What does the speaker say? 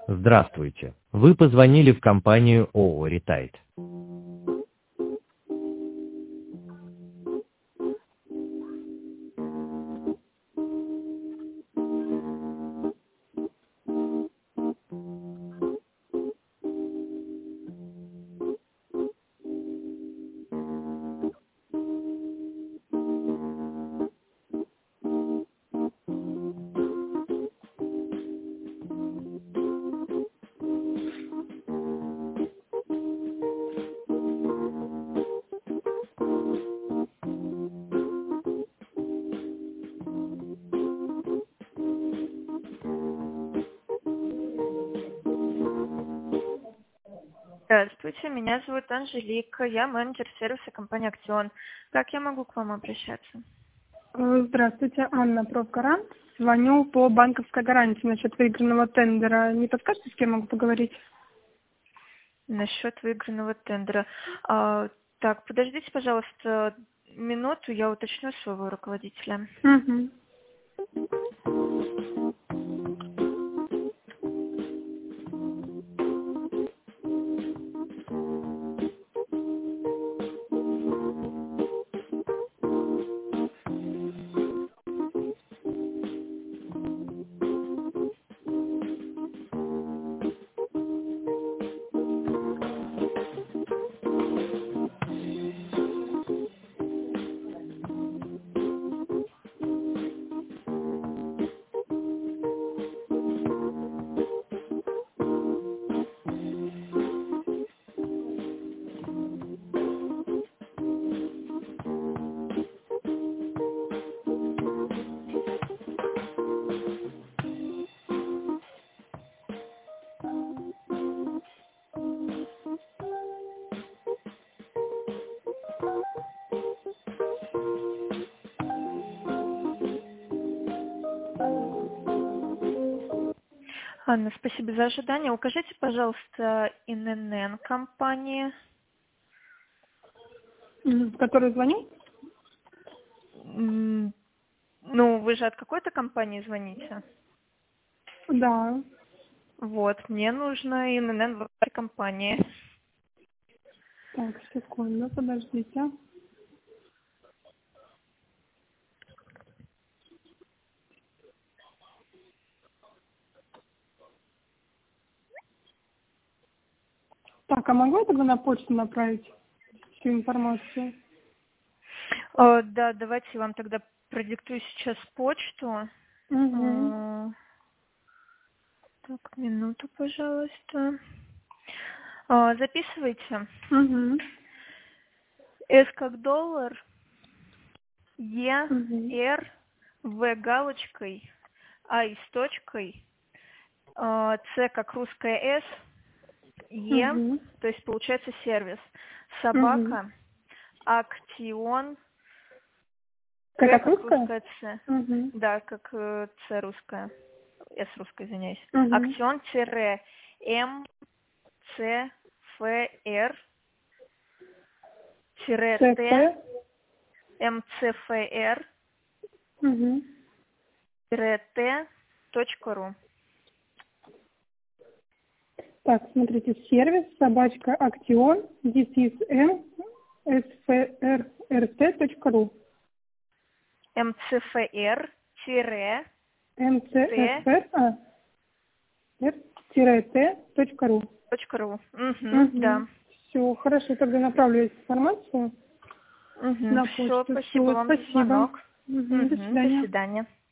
Здравствуйте. Вы позвонили в компанию ООО «Ретайт». Здравствуйте, меня зовут Анжелика, я менеджер сервиса компании «Актион». Как я могу к вам обращаться? Здравствуйте, Анна, профгарант. Звоню по банковской гарантии насчет выигранного тендера. Не подскажете, с кем могу поговорить? Насчет выигранного тендера. Так, подождите, пожалуйста, минуту, я уточню своего руководителя. Угу. Анна, спасибо за ожидание. Укажите, пожалуйста, ИНН компании. В который звоню? Ну, вы же от какой-то компании звоните? Да. Вот, мне нужно ИНН в вашей компании. Так, секунду, подождите. Так, а могу я тогда на почту направить всю информацию? Да, давайте я вам тогда продиктую сейчас почту. Угу. Так, минуту, пожалуйста. Записывайте. Угу. С как доллар, Е, Угу. Р, В галочкой, А и с точкой, С как русская С, Е, Угу. то есть получается сервис, Угу. собака, Актион, К Как как русская? русская С, Угу. да, как С русская, С русская, извиняюсь, Угу. Актион-М, Ц, Ф, Р, Т, ЦФ. МЦФР, Угу. Т.ру. Так, смотрите, сервис собачка Актион, sfrrt.ru. МЦФР, mcfr, r-t.ru. Т.ру. Угу, Угу. да. Все, хорошо, тогда направлю эту информацию Угу. на Все, почту. спасибо Все, вам за спасибо. звонок. Угу, до Угу, до свидания. свидания.